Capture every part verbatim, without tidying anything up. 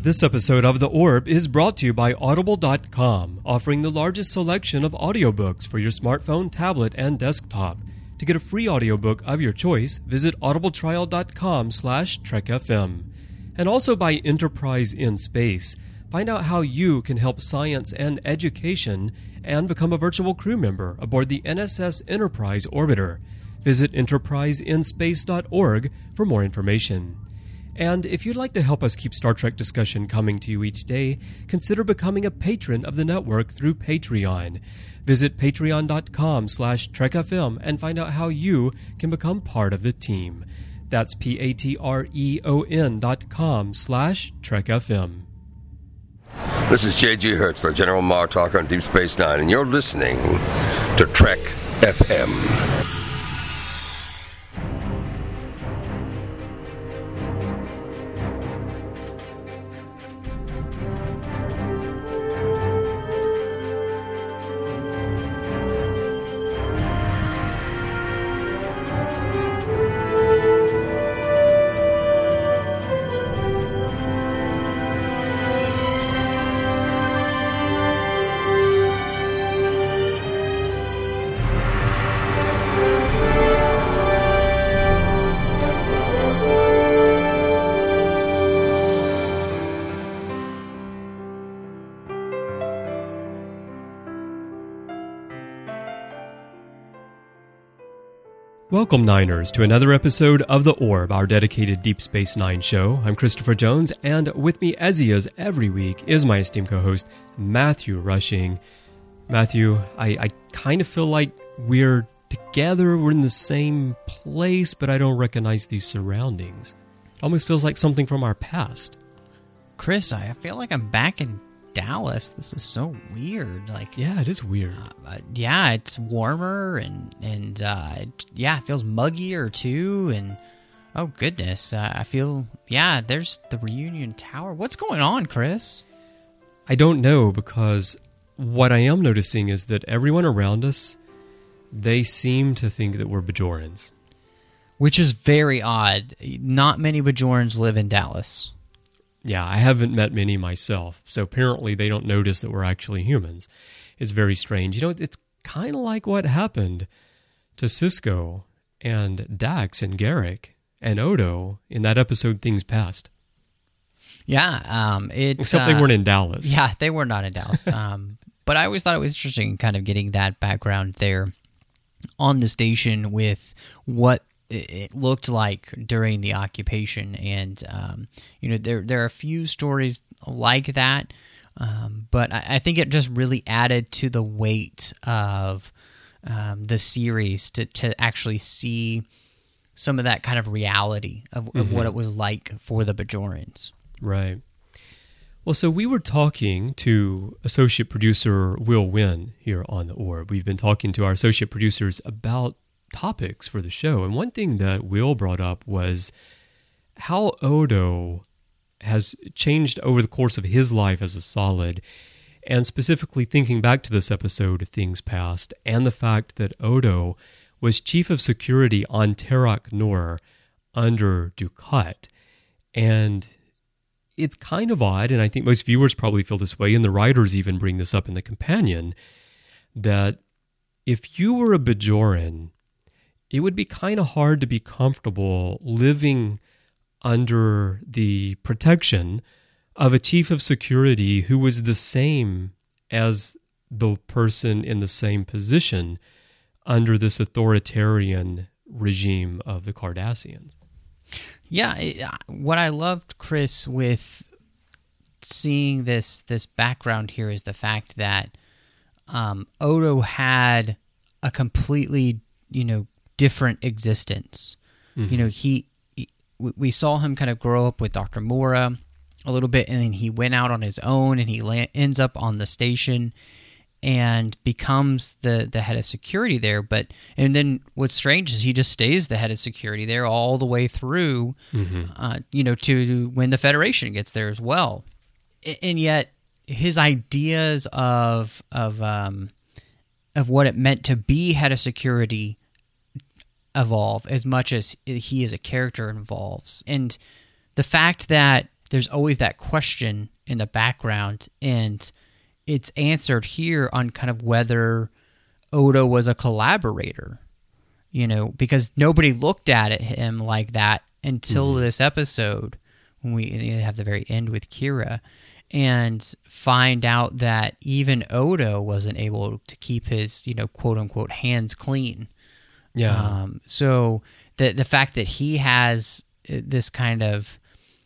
This episode of The Orb is brought to you by Audible dot com, offering the largest selection of audiobooks for your smartphone, tablet, and desktop. To get a free audiobook of your choice, visit audibletrial dot com slash trek F M. And also by Enterprise in Space. Find out how you can help science and education and become a virtual crew member aboard the N S S Enterprise Orbiter. Visit enterprise in space dot org for more information. And if you'd like to help us keep Star Trek discussion coming to you each day, consider becoming a patron of the network through Patreon. Visit patreon dot com slash trek F M and find out how you can become part of the team. That's P-A-T-R-E-O-N dot com slash trek F M. This is J G Hertzler, General Martok on Deep Space Nine, and you're listening to Trek F M. Welcome, Niners, to another episode of The Orb, our dedicated Deep Space Nine show. I'm Christopher Jones, and with me, as he is every week, is my esteemed co-host, Matthew Rushing. Matthew, I, I kind of feel like we're together, we're in the same place, but I don't recognize these surroundings. It almost feels like something from our past. Chris, I feel like I'm back in Dallas. This is so weird. Like, yeah, it is weird. Uh, yeah, it's warmer and and uh, it, yeah, it feels muggier too. And oh goodness, uh, I feel yeah. There's the Reunion Tower. What's going on, Chris? I don't know, because what I am noticing is that everyone around us, they seem to think that we're Bajorans, which is very odd. Not many Bajorans live in Dallas. Yeah, I haven't met many myself, so apparently they don't notice that we're actually humans. It's very strange. You know, it's kind of like what happened to Sisko and Dax and Garrick and Odo in that episode Things Past. Yeah. Um, it, Except uh, they weren't in Dallas. Yeah, they were not in Dallas. um, but I always thought it was interesting kind of getting that background there on the station with what it looked like during the occupation. And, um, you know, there there are a few stories like that, um, but I, I think it just really added to the weight of um, the series to, to actually see some of that kind of reality of, of mm-hmm. what it was like for the Bajorans. Right. Well, so we were talking to associate producer Will Wynn here on The Orb. We've been talking to our associate producers about topics for the show, and one thing that Will brought up was how Odo has changed over the course of his life as a solid, and specifically thinking back to this episode, Things Past, and the fact that Odo was chief of security on Terok Nor under Dukat. And it's kind of odd, and I think most viewers probably feel this way, and the writers even bring this up in the companion, that if you were a Bajoran, it would be kind of hard to be comfortable living under the protection of a chief of security who was the same as the person in the same position under this authoritarian regime of the Cardassians. Yeah, what I loved, Chris, with seeing this this background here is the fact that um, Odo had a completely, you know, different existence. Mm-hmm. You know, he, he we saw him kind of grow up with Doctor Mora a little bit, and then he went out on his own, and he la- ends up on the station and becomes the, the head of security there. But and then what's strange is he just stays the head of security there all the way through, mm-hmm. uh, you know, to when the Federation gets there as well. And yet his ideas of of um, of what it meant to be head of security evolve as much as he as a character evolves. And the fact that there's always that question in the background, and it's answered here on kind of whether Odo was a collaborator, you know, because nobody looked at it, him like that until mm-hmm. this episode, when we have the very end with Kira, and find out that even Odo wasn't able to keep his, you know, quote unquote hands clean. Yeah. Um, so the the fact that he has this kind of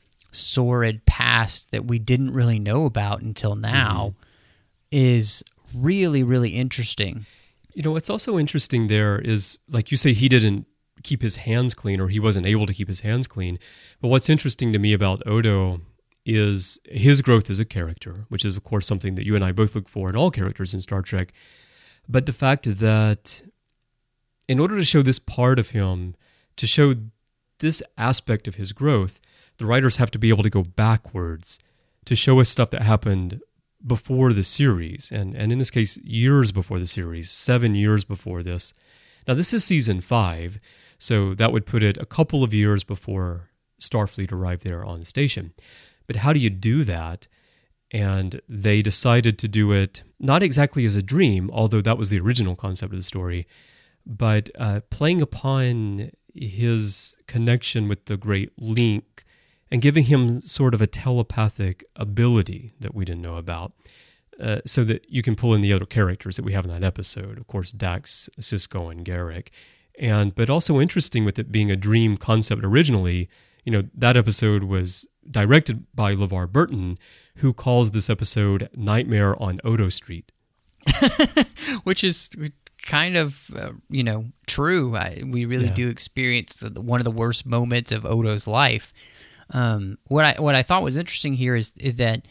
sordid past that we didn't really know about until now mm-hmm. is really, really interesting. You know, what's also interesting there is, like you say, he didn't keep his hands clean, or he wasn't able to keep his hands clean. But what's interesting to me about Odo is his growth as a character, which is, of course, something that you and I both look for in all characters in Star Trek. But the fact that in order to show this part of him, to show this aspect of his growth, the writers have to be able to go backwards to show us stuff that happened before the series, and, and in this case, years before the series, seven years before this. Now, this is season five, so that would put it a couple of years before Starfleet arrived there on the station. But how do you do that? And they decided to do it not exactly as a dream, although that was the original concept of the story, but uh, playing upon his connection with the Great Link and giving him sort of a telepathic ability that we didn't know about, uh, so that you can pull in the other characters that we have in that episode. Of course, Dax, Sisko, and Garrick. And but also interesting with it being a dream concept originally, you know, that episode was directed by LeVar Burton, who calls this episode Nightmare on Odo Street. Which is kind of, uh, you know, true. I, we really yeah. do experience the, the, one of the worst moments of Odo's life. Um, what I what I thought was interesting here is is that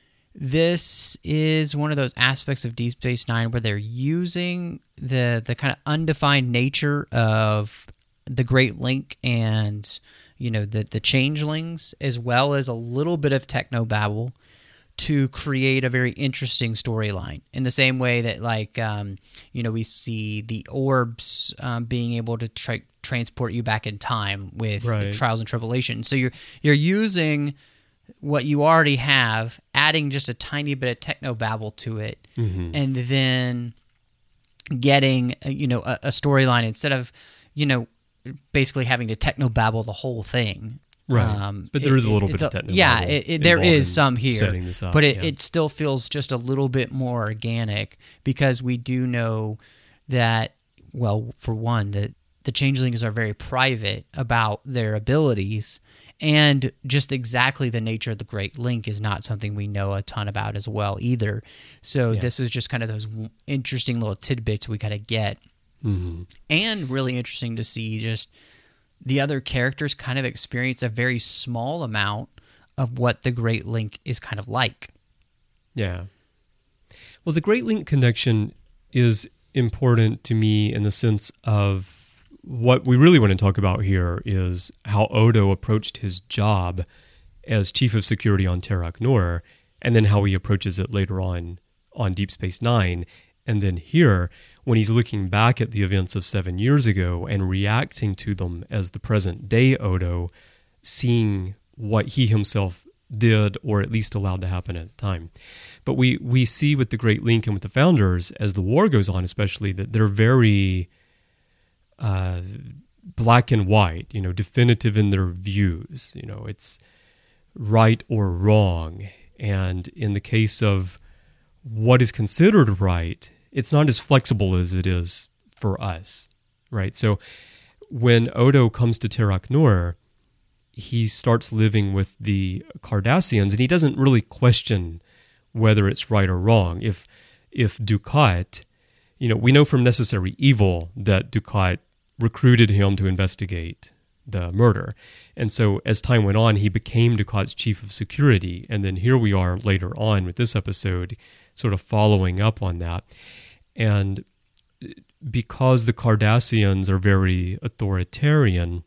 this is one of those aspects of Deep Space Nine where they're using the the kind of undefined nature of the Great Link and, you know, the the changelings, as well as a little bit of technobabble, to create a very interesting storyline. In the same way that, like, um, you know, we see the orbs um, being able to tra- transport you back in time with right. Trials and Tribulations. So you're you're using what you already have, adding just a tiny bit of technobabble to it, mm-hmm. and then getting, you know, a, a storyline instead of, you know, basically having to technobabble the whole thing. Right, um, but there it, is a little bit a, of technical. Yeah, it, it, there is some here, setting this up, but it, yeah. it still feels just a little bit more organic, because we do know that, well, for one, that the changelings are very private about their abilities, and just exactly the nature of the Great Link is not something we know a ton about as well either. So yeah. this is just kind of those interesting little tidbits we kind of get, mm-hmm. and really interesting to see just the other characters kind of experience a very small amount of what the Great Link is kind of like. Yeah. Well, the Great Link connection is important to me in the sense of what we really want to talk about here is how Odo approached his job as Chief of Security on Terok Nor, and then how he approaches it later on on Deep Space Nine. And then here, when he's looking back at the events of seven years ago and reacting to them as the present-day Odo, seeing what he himself did, or at least allowed to happen at the time. But we, we see with the Great Link and with the Founders, as the war goes on especially, that they're very uh, black and white, you know, definitive in their views. You know, it's right or wrong. And in the case of what is considered right, it's not as flexible as it is for us, right? So when Odo comes to Terok Nor, he starts living with the Cardassians, and he doesn't really question whether it's right or wrong. If if Dukat, you know, we know from Necessary Evil that Dukat recruited him to investigate the murder. And so as time went on, he became Dukat's chief of security. And then here we are later on with this episode, sort of following up on that. And because the Cardassians are very authoritarian,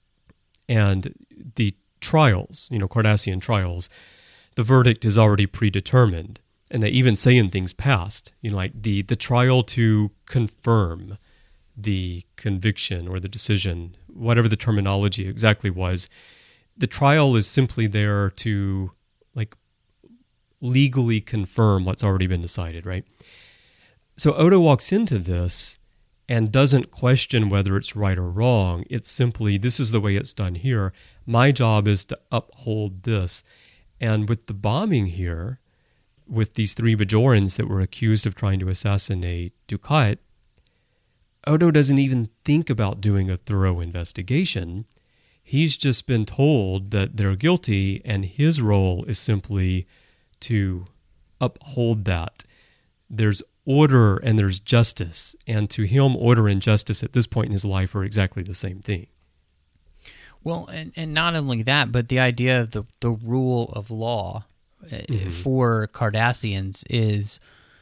and the trials, you know, Cardassian trials, the verdict is already predetermined. And they even say in things past, you know, like the, the trial to confirm the conviction or the decision, whatever the terminology exactly was, the trial is simply there to like legally confirm what's already been decided, right? So Odo walks into this and doesn't question whether it's right or wrong. It's simply, this is the way it's done here. My job is to uphold this. And with the bombing here, with these three Bajorans that were accused of trying to assassinate Dukat, Odo doesn't even think about doing a thorough investigation. He's just been told that they're guilty, and his role is simply to uphold that. There's order and there's justice, and to him, order and justice at this point in his life are exactly the same thing. Well, and, and not only that, but the idea of the, the rule of law mm-hmm. for Cardassians is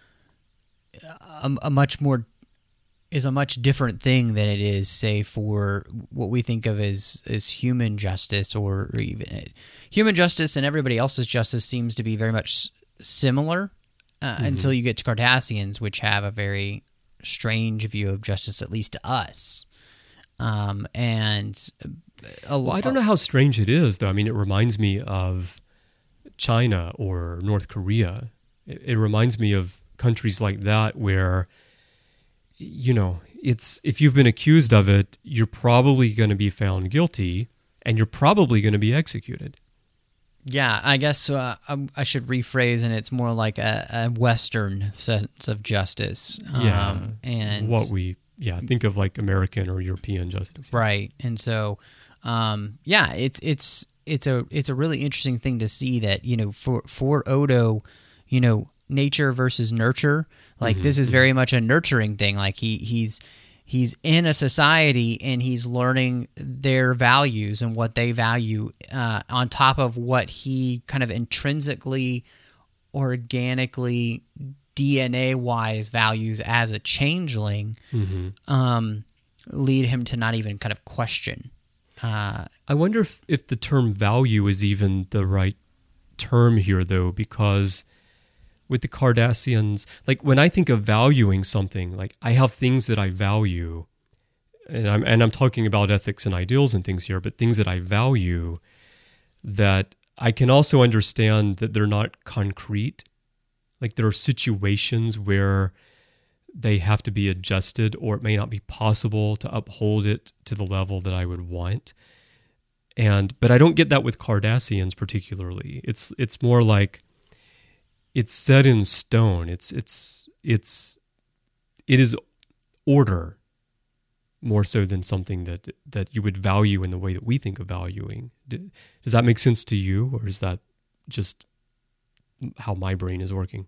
a, a much more is a much different thing than it is, say, for what we think of as, as human justice, or, or even human justice and everybody else's justice seems to be very much similar uh, mm-hmm. until you get to Cardassians, which have a very strange view of justice, at least to us. Um, and a, well, I don't know how strange it is, though. I mean, it reminds me of China or North Korea. It, it reminds me of countries like that where, you know, it's if you've been accused of it, you're probably going to be found guilty, and you're probably going to be executed. Yeah, I guess uh, I should rephrase, and it's more like a, a Western sense of justice. Yeah, um, and what we yeah think of like American or European justice, right? And so, um, yeah, it's it's it's a it's a really interesting thing to see that, you know, for for Odo, you know, nature versus nurture. Like mm-hmm. this is very much a nurturing thing. Like he he's he's in a society and he's learning their values and what they value uh, on top of what he kind of intrinsically, organically, D N A-wise values as a changeling, mm-hmm. um, lead him to not even kind of question. Uh, I wonder if, if the term value is even the right term here, though, because with the Cardassians, like when I think of valuing something, like I have things that I value, and I'm and I'm talking about ethics and ideals and things here, but things that I value that I can also understand that they're not concrete. Like there are situations where they have to be adjusted, or it may not be possible to uphold it to the level that I would want. And but I don't get that with Cardassians particularly. It's it's more like it's set in stone. It's it's it's it is order more so than something that that you would value in the way that we think of valuing. Does that make sense to you, or is that just how my brain is working?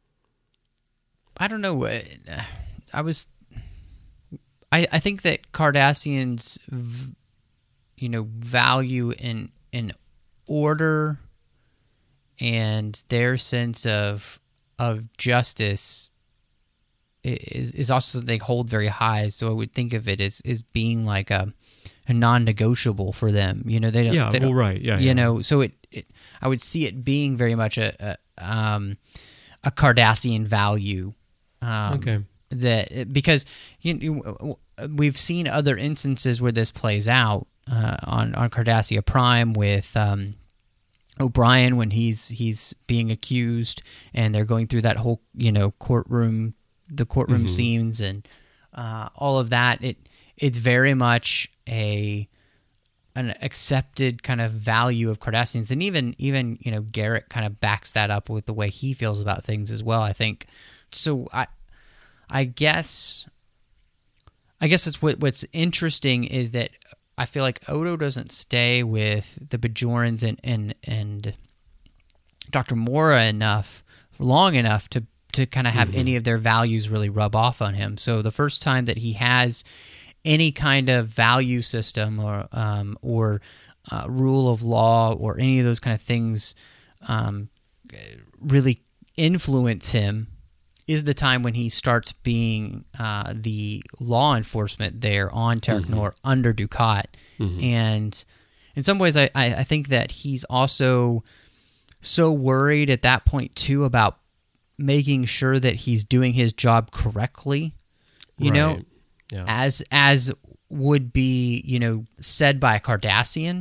I don't know. I was. I I think that Cardassians, you know, value in in order, and their sense of of justice is is also something they hold very high. So I would think of it as, as being like a, a non-negotiable for them. You know, they don't. Yeah, they well, don't, right. Yeah, you yeah. know, so it, it. I would see it being very much a a, um, a Cardassian value. Um, okay. That because you know, we've seen other instances where this plays out uh, on on Cardassia Prime with. Um, O'Brien when he's he's being accused and they're going through that whole, you know, courtroom the courtroom mm-hmm. scenes and uh, all of that. It it's very much a an accepted kind of value of Cardassians, and even even you know Garrett kind of backs that up with the way he feels about things as well, I think. So I I guess I guess it's what what's interesting is that I feel like Odo doesn't stay with the Bajorans and, and, and Doctor Mora enough, long enough to, to kind of have mm-hmm. any of their values really rub off on him. So the first time that he has any kind of value system or um, or uh, rule of law or any of those kind of things um, really influence him is the time when he starts being uh, the law enforcement there on Terok Nor mm-hmm. under Dukat. Mm-hmm. And in some ways, I, I think that he's also so worried at that point, too, about making sure that he's doing his job correctly, you right. know, yeah. as as would be, you know, said by a Cardassian,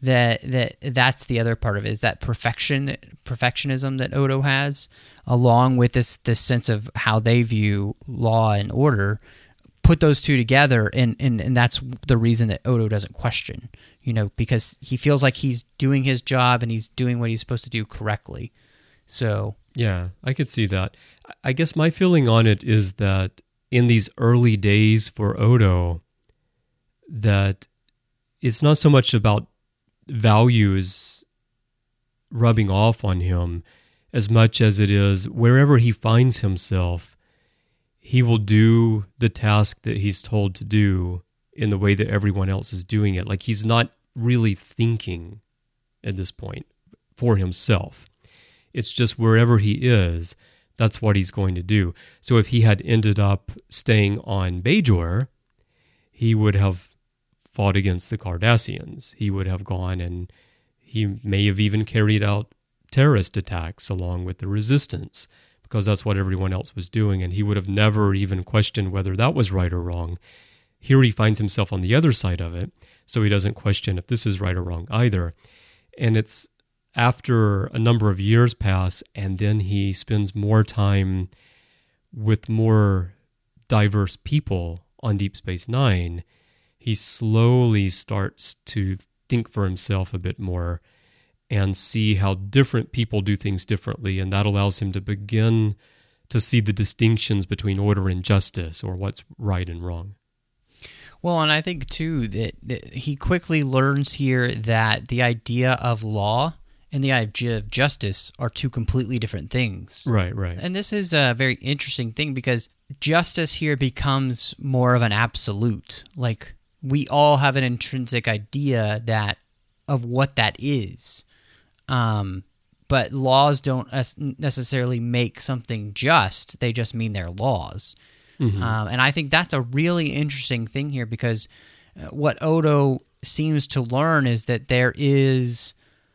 that that that's the other part of it, is that perfection perfectionism that Odo has, along with this this sense of how they view law and order. Put those two together, and, and, and that's the reason that Odo doesn't question, you know, because he feels like he's doing his job and he's doing what he's supposed to do correctly. So yeah, I could see that. I guess my feeling on it is that in these early days for Odo, that it's not so much about values rubbing off on him as much as it is wherever he finds himself, he will do the task that he's told to do in the way that everyone else is doing it. Like, he's not really thinking at this point for himself. It's just wherever he is, that's what he's going to do. So if he had ended up staying on Bajor, he would have fought against the Cardassians. He would have gone and he may have even carried out terrorist attacks along with the Resistance, because that's what everyone else was doing, and he would have never even questioned whether that was right or wrong. Here he finds himself on the other side of it, so he doesn't question if this is right or wrong either. And it's after a number of years pass, and then he spends more time with more diverse people on Deep Space Nine, he slowly starts to think for himself a bit more and see how different people do things differently, and that allows him to begin to see the distinctions between order and justice, or what's right and wrong. Well, and I think, too, that, that he quickly learns here that the idea of law and the idea of justice are two completely different things. Right, right. And this is a very interesting thing, because justice here becomes more of an absolute. Like, we all have an intrinsic idea that of what that is. Um, but laws don't necessarily make something just. They just mean they're laws. Mm-hmm. Um, and I think that's a really interesting thing here, because what Odo seems to learn is that there is,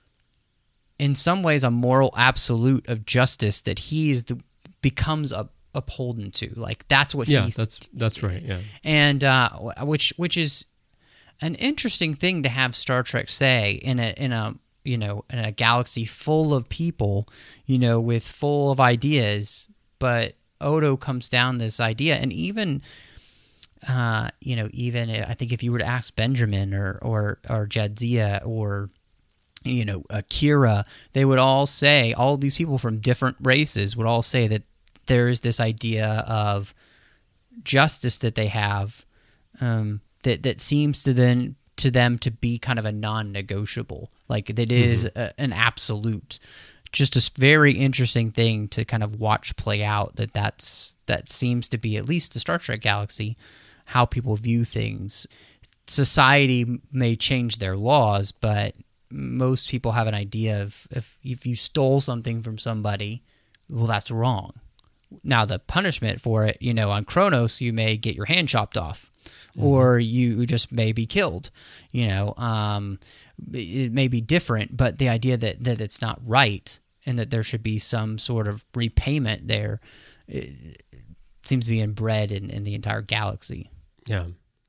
in some ways, a moral absolute of justice that he is the, becomes a, upholden to. Like, that's what yeah, he's... Yeah, that's, that's right, yeah. And uh, which which is an interesting thing to have Star Trek say in a in a... you know, in a galaxy full of people, you know, with full of ideas, but Odo comes down this idea, and even, uh, you know, even I think if you were to ask Benjamin or or or Jadzia or, you know, Kira, they would all say, all these people from different races would all say that there is this idea of justice that they have, um, that that seems to then to them to be kind of a non-negotiable, like that is mm-hmm. a, an absolute. Just a very interesting thing to kind of watch play out, that that's, that seems to be, at least the Star Trek galaxy, how people view things. Society may change their laws, but most people have an idea of if, if you stole something from somebody, well, that's wrong. Now, the punishment for it, you know, on Kronos, you may get your hand chopped off, mm-hmm. or you just may be killed, you know. Um, it may be different, but the idea that, that it's not right and that there should be some sort of repayment there, it seems to be inbred in, in the entire galaxy. Yeah.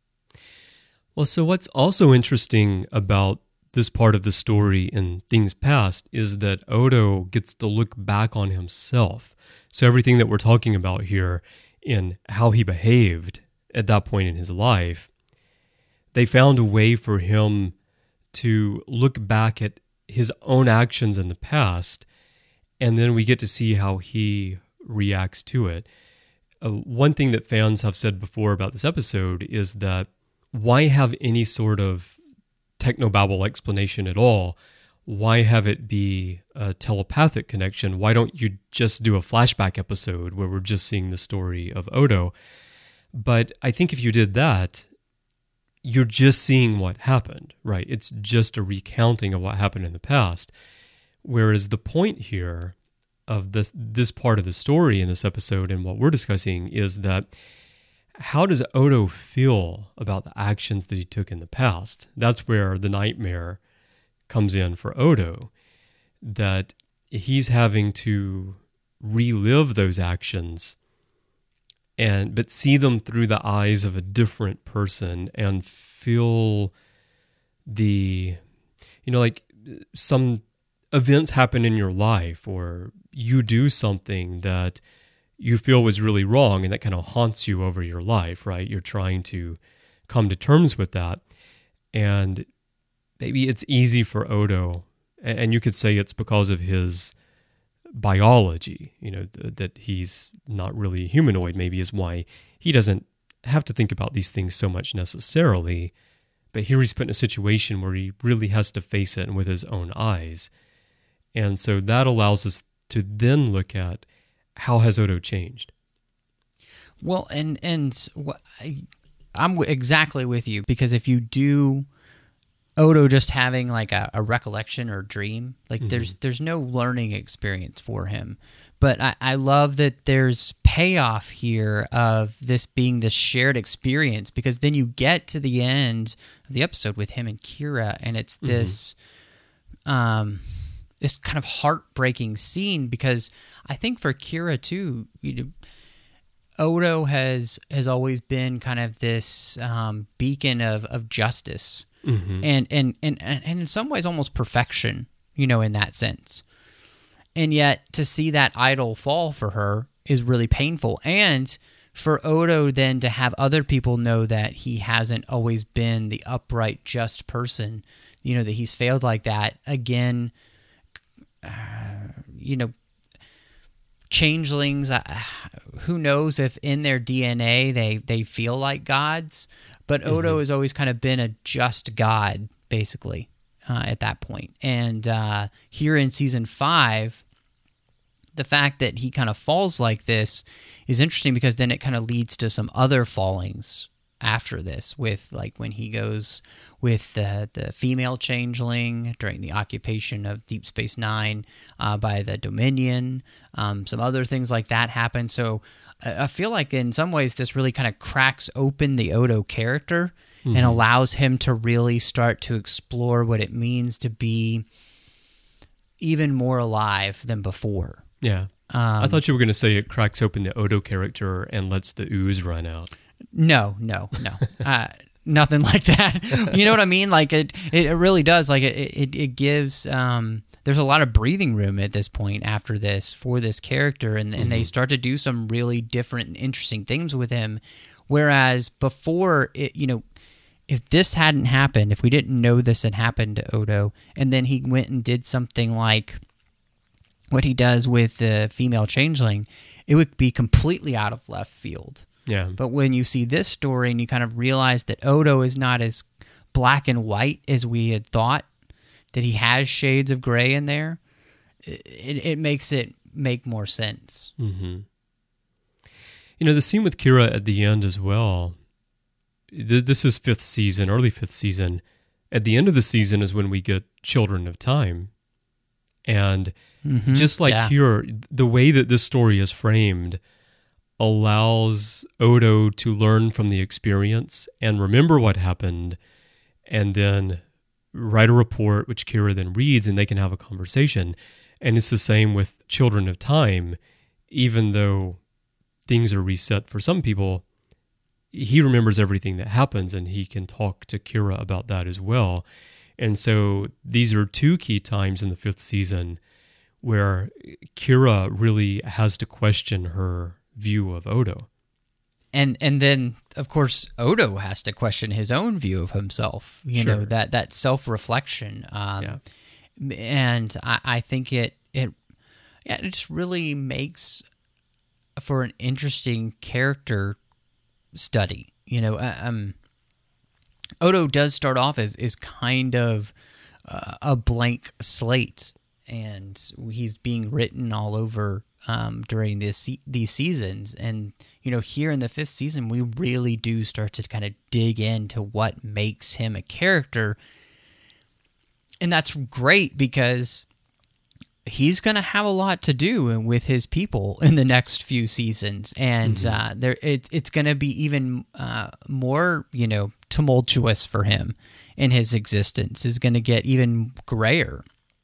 Well, so what's also interesting about this part of the story in Things Past is that Odo gets to look back on himself. So everything that we're talking about here in how he behaved at that point in his life, they found a way for him to look back at his own actions in the past, and then we get to see how he reacts to it. Uh, one thing that fans have said before about this episode is that why have any sort of technobabble explanation at all? Why have it be a telepathic connection? Why don't you just do a flashback episode where we're just seeing the story of Odo? But I think if you did that, you're just seeing what happened, right? It's just a recounting of what happened in the past. Whereas the point here of this this part of the story in this episode and what we're discussing is that how does Odo feel about the actions that he took in the past? That's where the nightmare comes in for Odo, that he's having to relive those actions and but see them through the eyes of a different person and feel the you know, like some events happen in your life, or you do something that you feel was really wrong, and that kind of haunts you over your life, right? You're trying to come to terms with that. And maybe it's easy for Odo, and you could say it's because of his biology, you know, th- that he's not really humanoid, maybe is why he doesn't have to think about these things so much necessarily. But here he's put in a situation where he really has to face it and with his own eyes. And so that allows us to then look at how has Odo changed. Well, and and what, I'm exactly with you, because if you do Odo just having like a, a recollection or dream, like mm-hmm. there's there's no learning experience for him. But I, I love that there's payoff here of this being this shared experience, because then you get to the end of the episode with him and Kira, and it's this mm-hmm. um this kind of heartbreaking scene, because I think for Kira too, you know, Odo has has always been kind of this um, beacon of of justice, mm-hmm. and, and and and in some ways almost perfection, you know, in that sense. And yet to see that idol fall for her is really painful, and for Odo then to have other people know that he hasn't always been the upright, just person, you know, that he's failed like that again. Uh, you know, changelings, uh, who knows if in their D N A they, they feel like gods, but Odo mm-hmm. has always kind of been a just god, basically, uh, at that point. And uh, here in season five, the fact that he kind of falls like this is interesting, because then it kind of leads to some other fallings after this, with like when he goes with the the female changeling during the occupation of Deep Space Nine uh, by the Dominion, um, some other things like that happen. So I, I feel like in some ways this really kind of cracks open the Odo character mm-hmm. and allows him to really start to explore what it means to be even more alive than before. Yeah. Um, I thought you were going to say it cracks open the Odo character and lets the ooze run out. No, no, no, uh, nothing like that. You know what I mean? Like it, it really does. Like it, it, it gives. Um, there's a lot of breathing room at this point after this for this character, and, and mm-hmm. they start to do some really different and interesting things with him. Whereas before, it, you know, if this hadn't happened, if we didn't know this had happened to Odo, and then he went and did something like what he does with the female changeling, it would be completely out of left field. Yeah. But when you see this story and you kind of realize that Odo is not as black and white as we had thought, that he has shades of gray in there, it, it makes it make more sense. Mm-hmm. You know, the scene with Kira at the end as well, th- this is fifth season, early fifth season. At the end of the season is when we get Children of Time. And mm-hmm. just like yeah. here, the way that this story is framed allows Odo to learn from the experience and remember what happened, and then write a report, which Kira then reads, and they can have a conversation. And it's the same with Children of Time. Even though things are reset for some people, he remembers everything that happens, and he can talk to Kira about that as well. And so these are two key times in the fifth season where Kira really has to question her view of Odo. And and then, of course, Odo has to question his own view of himself, you sure. know, that, that self-reflection. Um, yeah. And I, I think it, it, yeah, it just really makes for an interesting character study. You know, um, Odo does start off as is kind of uh, a blank slate, and he's being written all over um, during this these seasons. And you know, here in the fifth season, we really do start to kind of dig into what makes him a character, and that's great because he's going to have a lot to do with his people in the next few seasons, and mm-hmm. uh, there it, it's going to be even uh, more, you know, tumultuous for him in his existence. Is going to get even grayer.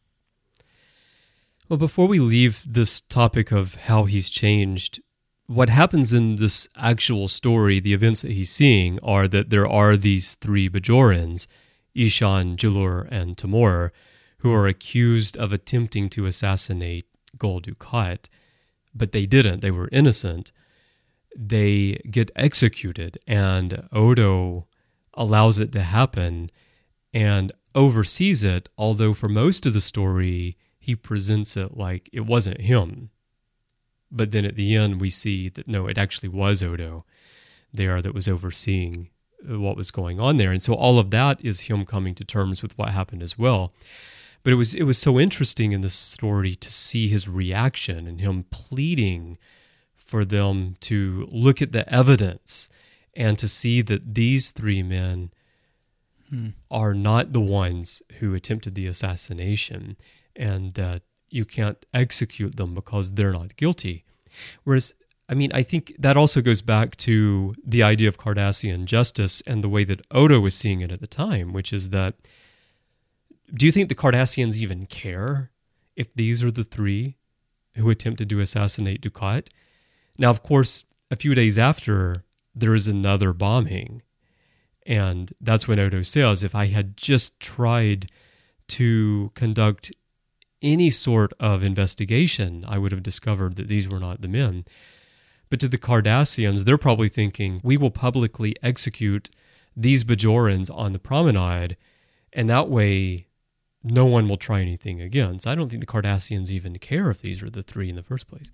Well, before we leave this topic of how he's changed, what happens in this actual story, the events that he's seeing, are that there are these three Bajorans, Ishan, Julur, and Timur, who are accused of attempting to assassinate Gul Dukat, but they didn't. They were innocent. They get executed, and Odo allows it to happen and oversees it, although for most of the story, he presents it like it wasn't him. But then at the end, we see that, no, it actually was Odo there that was overseeing what was going on there. And so all of that is him coming to terms with what happened as well. But it was it was so interesting in this story to see his reaction and him pleading for them to look at the evidence and to see that these three men hmm. are not the ones who attempted the assassination, and that you can't execute them because they're not guilty. Whereas, I mean, I think that also goes back to the idea of Cardassian justice and the way that Odo was seeing it at the time, which is that, do you think the Cardassians even care if these are the three who attempted to assassinate Dukat? Now, of course, a few days after, there is another bombing. And that's when Odo says, if I had just tried to conduct any sort of investigation, I would have discovered that these were not the men. But to the Cardassians, they're probably thinking, we will publicly execute these Bajorans on the promenade, and that way no one will try anything again. So I don't think the Cardassians even care if these are the three in the first place.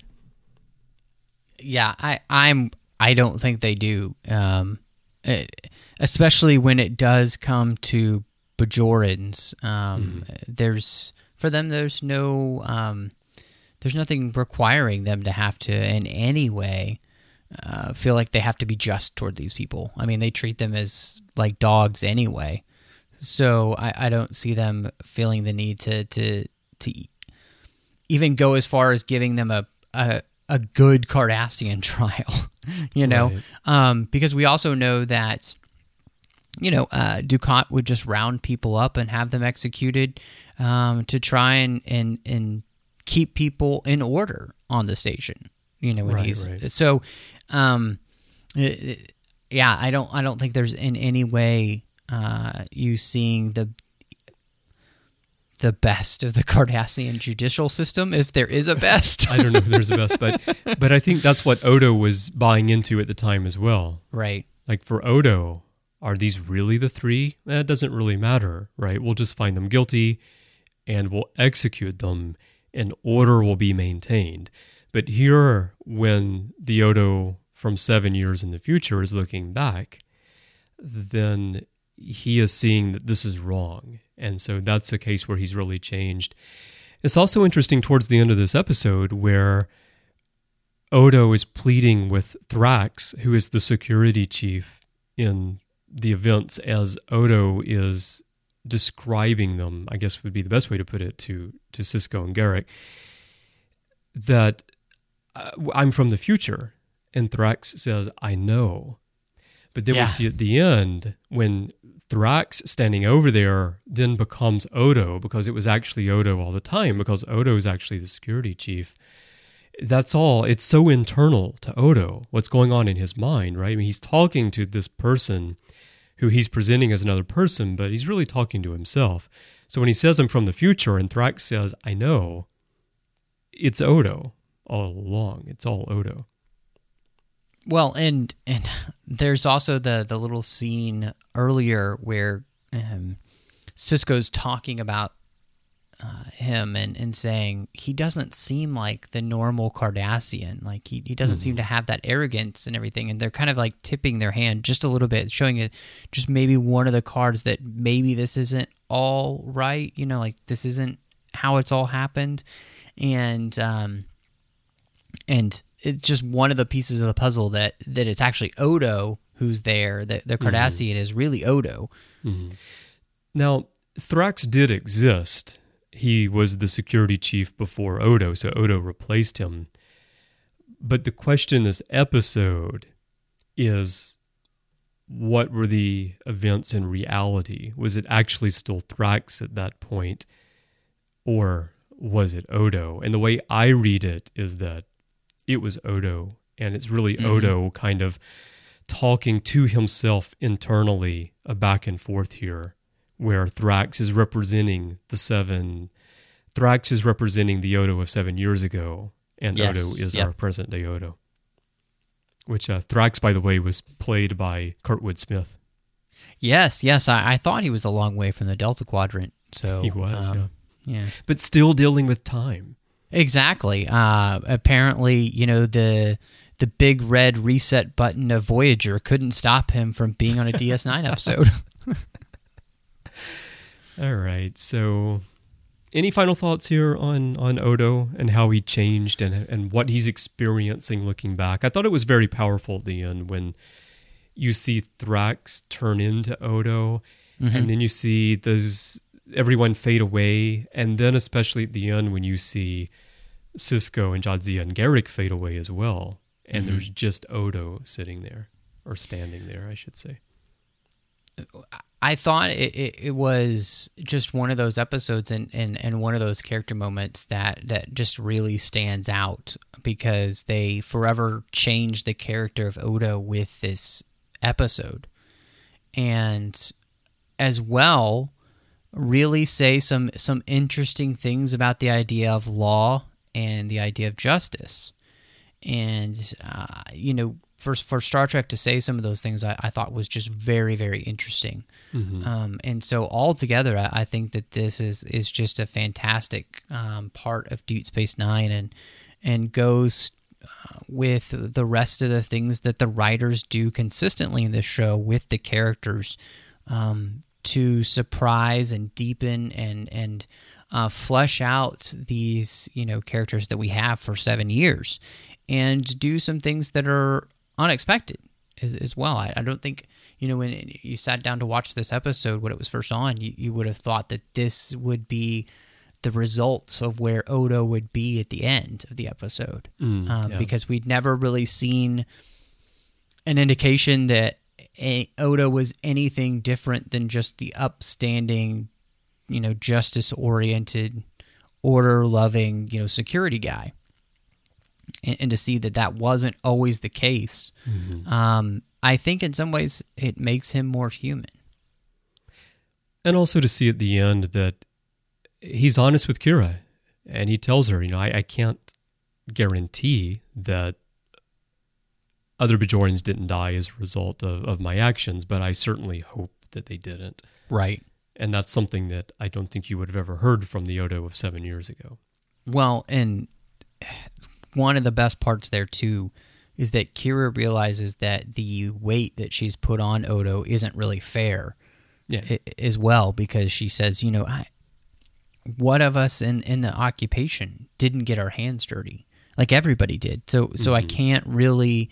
Yeah, I, I'm. I don't think they do, um, it, especially when it does come to Bajorans. Um, mm. There's for them. There's no. Um, there's nothing requiring them to have to, in any way, uh, feel like they have to be just toward these people. I mean, they treat them as like dogs anyway. So I, I don't see them feeling the need to to to even go as far as giving them a a, a good Cardassian trial, you know, right. um, because we also know that, you know, uh, Dukat would just round people up and have them executed um, to try and, and and keep people in order on the station. You know, when right, he's right. so. Um, it, yeah, I don't I don't think there's in any way. Uh, you seeing the the best of the Cardassian judicial system, if there is a best. I don't know if there's a best, but but I think that's what Odo was buying into at the time as well. Right. Like for Odo, are these really the three? That doesn't really matter, right? We'll just find them guilty and we'll execute them and order will be maintained. But here, when the Odo from seven years in the future is looking back, then he is seeing that this is wrong. And so that's a case where he's really changed. It's also interesting towards the end of this episode where Odo is pleading with Thrax, who is the security chief in the events, as Odo is describing them, I guess would be the best way to put it, to, to Sisko and Garak, that uh, I'm from the future. And Thrax says, I know. But then yeah. we see at the end when Thrax standing over there then becomes Odo, because it was actually Odo all the time, because Odo is actually the security chief. That's all. It's so internal to Odo, what's going on in his mind, right? I mean, he's talking to this person who he's presenting as another person, but he's really talking to himself. So when he says I'm from the future and Thrax says, I know, it's Odo all along. It's all Odo. Well, and and there's also the, the little scene earlier where um, Sisko's talking about uh, him and, and saying he doesn't seem like the normal Cardassian. Like he, he doesn't mm-hmm. seem to have that arrogance and everything. And they're kind of like tipping their hand just a little bit, showing it just maybe one of the cards that maybe this isn't all right. You know, like this isn't how it's all happened. And um, and. It's just one of the pieces of the puzzle that, that it's actually Odo who's there. That the Cardassian mm-hmm. is really Odo. Mm-hmm. Now, Thrax did exist. He was the security chief before Odo, so Odo replaced him. But the question in this episode is, what were the events in reality? Was it actually still Thrax at that point, or was it Odo? And the way I read it is that it was Odo, and it's really mm-hmm. Odo kind of talking to himself internally, uh, back and forth here where Thrax is representing the seven. Thrax is representing the Odo of seven years ago, and Yes, Odo is yep. our present day Odo. Which uh, Thrax, by the way, was played by Kurtwood Smith. Yes, yes. I, I thought he was a long way from the Delta Quadrant. So He was, um, yeah. But still dealing with time. Exactly. Uh, apparently, you know, the the big red reset button of Voyager couldn't stop him from being on a D S nine episode. All right, so any final thoughts here on, on Odo and how he changed and and what he's experiencing looking back? I thought it was very powerful at the end when you see Thrax turn into Odo, Mm-hmm. and then you see those everyone fade away, and then especially at the end when you see Sisko and Jadzia and Garrick fade away as well, and Mm-hmm. there's just Odo sitting there, or standing there, I should say. I thought it, it, it was just one of those episodes and, and, and one of those character moments that, that just really stands out because they forever changed the character of Odo with this episode. And as well, really say some, some interesting things about the idea of law and the idea of justice. And, uh, you know, For, for Star Trek to say some of those things, I, I thought was just very, very interesting. Mm-hmm. Um, and so altogether, I, I think that this is, is just a fantastic um, part of Deep Space Nine and and goes uh, with the rest of the things that the writers do consistently in this show with the characters um, to surprise and deepen and and uh, flesh out these you know characters that we have for seven years and do some things that are unexpected as, as well. I, I don't think, you know, when you sat down to watch this episode when it was first on, you, you would have thought that this would be the results of where Odo would be at the end of the episode. Mm, um, yeah. Because we'd never really seen an indication that a, Odo was anything different than just the upstanding, you know, justice-oriented, order-loving, you know, security guy. And, and to see that that wasn't always the case, Mm-hmm. um, I think in some ways it makes him more human. And also to see at the end that he's honest with Kira, and he tells her, you know, I, I can't guarantee that other Bajorans didn't die as a result of, of my actions, but I certainly hope that they didn't. Right. And that's something that I don't think you would have ever heard from the Odo of seven years ago. Well, and one of the best parts there, too, is that Kira realizes that the weight that she's put on Odo isn't really fair Yeah. i- as well, because she says, you know, I, what of us in, in the occupation didn't get our hands dirty? Like everybody did. So, so I can't really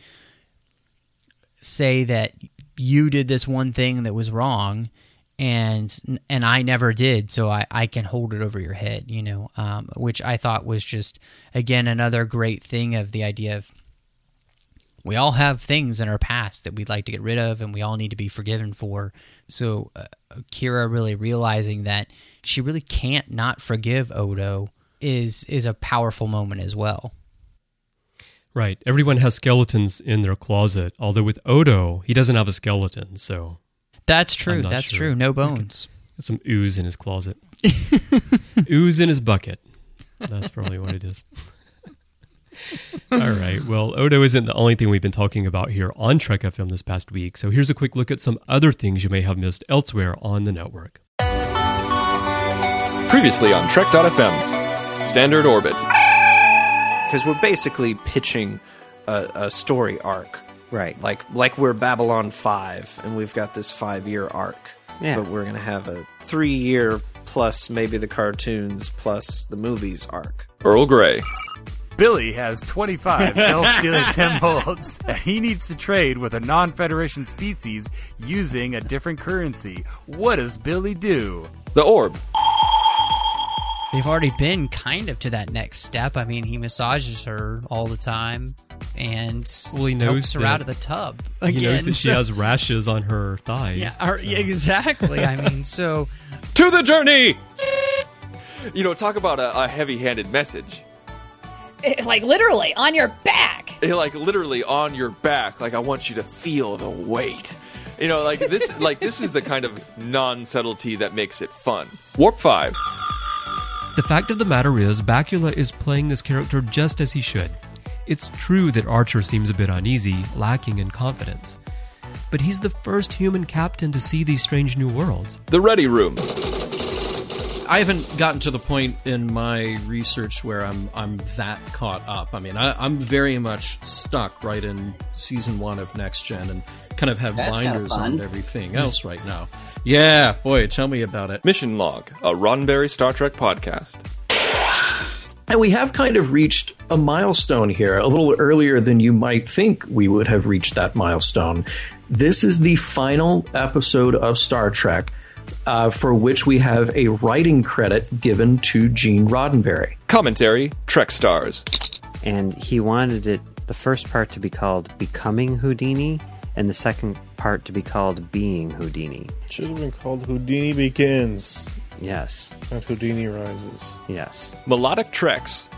say that you did this one thing that was wrong and and I never did, so I, I can hold it over your head, you know, um, which I thought was just, again, another great thing of the idea of we all have things in our past that we'd like to get rid of and we all need to be forgiven for. So uh, Kira really realizing that she really can't not forgive Odo is is a powerful moment as well. Right. Everyone has skeletons in their closet, although with Odo, he doesn't have a skeleton, so That's true. I'm not That's sure. true. No bones. got some ooze in his closet. Ooze in his bucket. That's probably what it is. All right. Well, Odo isn't the only thing we've been talking about here on Trek F M this past week, so here's a quick look at some other things you may have missed elsewhere on the network. Previously on Trek dot F M, Standard Orbit. Because we're basically pitching a, a story arc. Right. Like like we're Babylon five, and we've got this five-year arc. Yeah. But we're going to have a three-year plus maybe the cartoons plus the movies arc. Earl Grey. Billy has twenty-five self-stealing emeralds that he needs to trade with a non-Federation species using a different currency. What does Billy do? The Orb. They've already been kind of to that next step. I mean, he massages her all the time and Well, he knows helps her that- out of the tub. Again. He knows that she So- has rashes on her thighs. Yeah, or- so- yeah, exactly. I mean, so To the journey! You know, talk about a, a heavy-handed message. It- like literally on your back. It, like, literally on your back. Like, I want you to feel the weight. You know, like this, like this is the kind of non-subtlety that makes it fun. Warp five. The fact of the matter is, Bakula is playing this character just as he should. It's true that Archer seems a bit uneasy, lacking in confidence. But he's the first human captain to see these strange new worlds. The Ready Room. I haven't gotten to the point in my research where I'm I'm that caught up. I mean, I, I'm very much stuck right in season one of Next Gen and kind of have That's blinders kinda on everything else right now. Yeah, boy, tell me about it. Mission Log, a Roddenberry Star Trek podcast. And we have kind of reached a milestone here, a little earlier than you might think we would have reached that milestone. This is the final episode of Star Trek uh, for which we have a writing credit given to Gene Roddenberry. Commentary, Trek Stars. And he wanted it, the first part to be called Becoming Houdini, and the second part to be called Being Houdini. Should have been called Houdini Begins. Yes. Not Houdini Rises. Yes. Melodic Treks.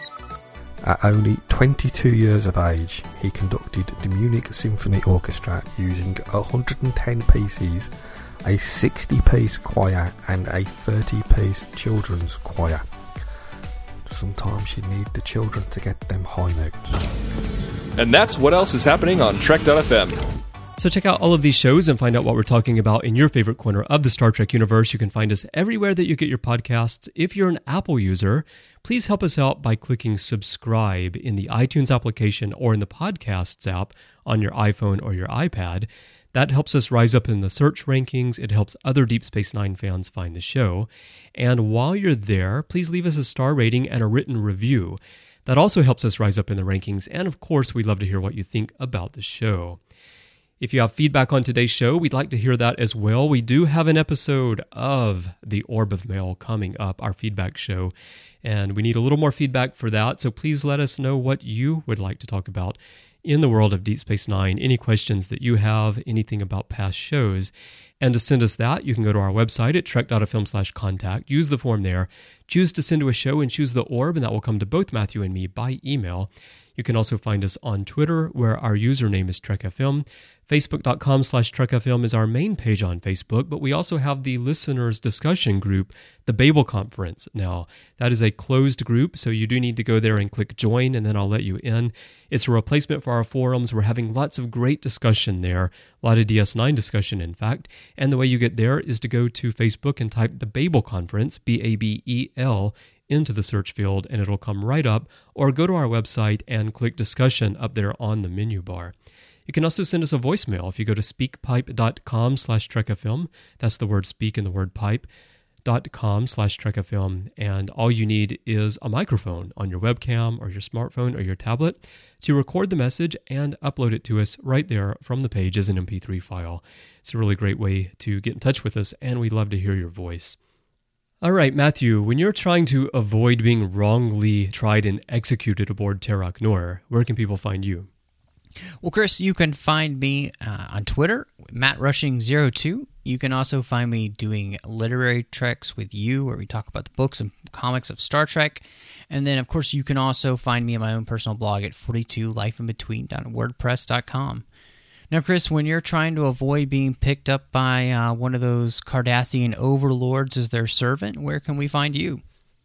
At only twenty-two years of age, he conducted the Munich Symphony Orchestra using one hundred ten pieces, a sixty-piece choir and a thirty-piece children's choir. Sometimes you need the children to get them high notes. And that's what else is happening on Trek dot f m. So check out all of these shows and find out what we're talking about in your favorite corner of the Star Trek universe. You can find us everywhere that you get your podcasts. If you're an Apple user, please help us out by clicking subscribe in the iTunes application or in the Podcasts app on your iPhone or your iPad. That helps us rise up in the search rankings. It helps other Deep Space Nine fans find the show. And while you're there, please leave us a star rating and a written review. That also helps us rise up in the rankings. And of course, we'd love to hear what you think about the show. If you have feedback on today's show, we'd like to hear that as well. We do have an episode of The Orb of Mail coming up, our feedback show, and we need a little more feedback for that, so please let us know what you would like to talk about in the world of Deep Space Nine, any questions that you have, anything about past shows. And to send us that, you can go to our website at trek dot f m slash contact, use the form there, choose to send to a show, and choose the orb, and that will come to both Matthew and me by email. You can also find us on Twitter, where our username is TrekFM. Facebook.com slash TrekFM is our main page on Facebook, but we also have the listeners' discussion group, the Babel Conference. Now, that is a closed group, so you do need to go there and click join, and then I'll let you in. It's a replacement for our forums. We're having lots of great discussion there, a lot of D S nine discussion, in fact. And the way you get there is to go to Facebook and type the Babel Conference, B A B E L, into the search field, and it'll come right up, or go to our website and click discussion up there on the menu bar. You can also send us a voicemail if you go to speakpipe.com slash trekfm. That's the word speak and the word pipe. Dot com slash trekfm, and all you need is a microphone on your webcam or your smartphone or your tablet to record the message and upload it to us right there from the page as an M P three file. It's a really great way to get in touch with us, and we'd love to hear your voice. All right, Matthew, when you're trying to avoid being wrongly tried and executed aboard Terok Nor, where can people find you? Well, Chris, you can find me uh, on Twitter, Matt Rushing zero two. You can also find me doing literary treks with you, where we talk about the books and comics of Star Trek. And then, of course, you can also find me on my own personal blog at forty-two life in between dot wordpress dot com. Now, Chris, when you're trying to avoid being picked up by uh, one of those Cardassian overlords as their servant, where can we find you?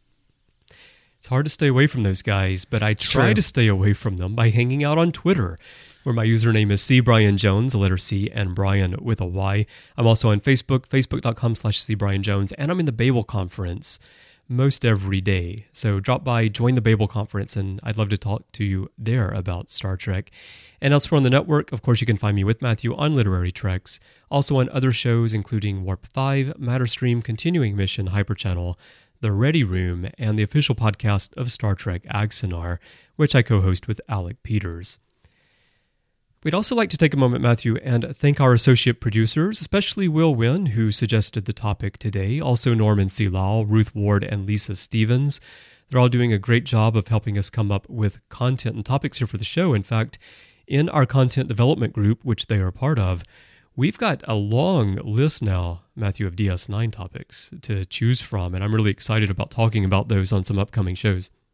It's hard to stay away from those guys, but I try True. to stay away from them by hanging out on Twitter, where my username is C Brian Jones, the letter C, and Brian with a Y. I'm also on Facebook, facebook.com slash C Brian Jones, and I'm in the Babel Conference most every day. So drop by, join the Babel Conference, and I'd love to talk to you there about Star Trek. And elsewhere on the network, of course, you can find me with Matthew on Literary Treks, also on other shows including Warp five, Matterstream, Continuing Mission, Hyperchannel, The Ready Room, and the official podcast of Star Trek Agsonar, which I co-host with Alec Peters. We'd also like to take a moment, Matthew, and thank our associate producers, especially Will Wynn, who suggested the topic today, also Norman C. Lowell, Ruth Ward, and Lisa Stevens. They're all doing a great job of helping us come up with content and topics here for the show. In fact, in our content development group, which they are a part of, we've got a long list now, Matthew, of D S nine topics to choose from, and I'm really excited about talking about those on some upcoming shows.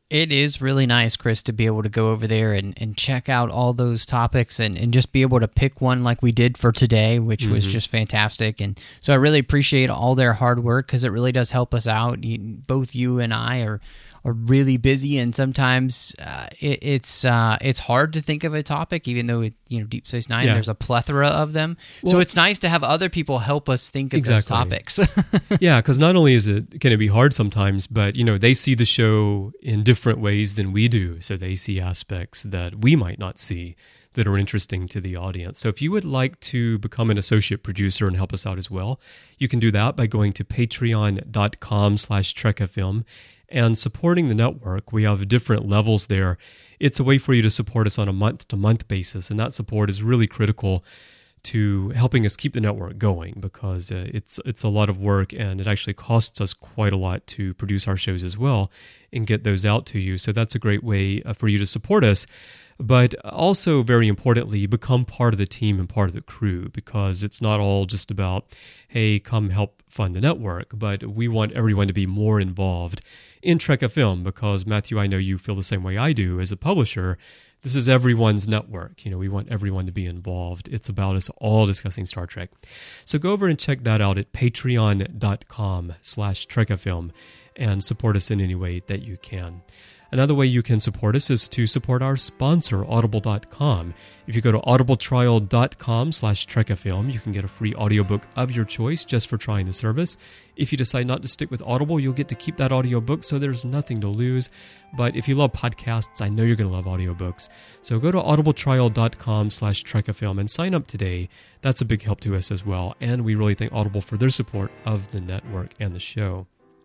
It is really nice, Chris, to be able to go over there and, and check out all those topics and, and just be able to pick one like we did for today, which mm-hmm. was just fantastic. And so I really appreciate all their hard work because it really does help us out. You, both you and I are are really busy, and sometimes uh, it, it's uh, it's hard to think of a topic, even though it, you know Deep Space Nine, yeah. there's a plethora of them. Well, so it's nice to have other people help us think of exactly. those topics. Yeah, because not only is it can it be hard sometimes, but you know they see the show in different ways than we do, so they see aspects that we might not see that are interesting to the audience. So if you would like to become an associate producer and help us out as well, you can do that by going to patreon.com slash trekfm and supporting the network. We have different levels there. It's a way for you to support us on a month-to-month basis, and that support is really critical to helping us keep the network going because uh, it's it's a lot of work, and it actually costs us quite a lot to produce our shows as well and get those out to you. So that's a great way uh, for you to support us. But also, very importantly, become part of the team and part of the crew, because it's not all just about, hey, come help fund the network, but we want everyone to be more involved in Trek F M, because, Matthew, I know you feel the same way I do as a publisher. This is everyone's network. You know, we want everyone to be involved. It's about us all discussing Star Trek. So go over and check that out at patreon.com slash trekfm and support us in any way that you can. Another way you can support us is to support our sponsor, audible dot com. If you go to audibletrial.com slash trekfm, you can get a free audiobook of your choice just for trying the service. If you decide not to stick with Audible, you'll get to keep that audiobook, so there's nothing to lose. But if you love podcasts, I know you're going to love audiobooks. So go to audibletrial.com slash trekfm and sign up today. That's a big help to us as well, and we really thank Audible for their support of the network and the show.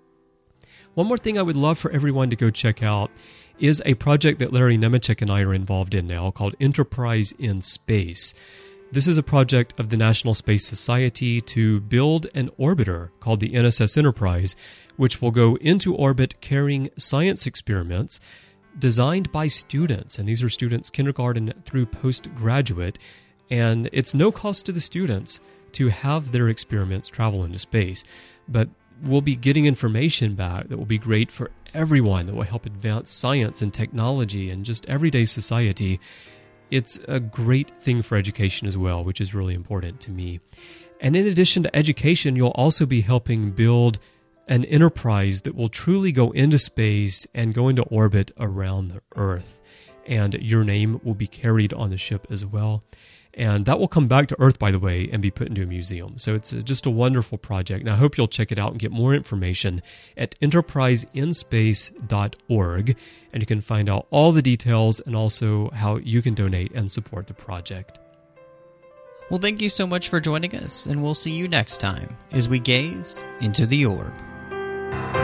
One more thing I would love for everyone to go check out is a project that Larry Nemecek and I are involved in now called Enterprise in Space. This is a project of the National Space Society to build an orbiter called the N S S Enterprise, which will go into orbit carrying science experiments designed by students. And these are students kindergarten through postgraduate. And it's no cost to the students to have their experiments travel into space. But we'll be getting information back that will be great for everyone, that will help advance science and technology and just everyday society. It's a great thing for education as well, which is really important to me. And in addition to education, you'll also be helping build an enterprise that will truly go into space and go into orbit around the Earth. And your name will be carried on the ship as well. And that will come back to Earth, by the way, and be put into a museum. So it's just a wonderful project. And I hope you'll check it out and get more information at enterprise in space dot org. And you can find out all the details and also how you can donate and support the project. Well, thank you so much for joining us, and we'll see you next time as we gaze into the orb.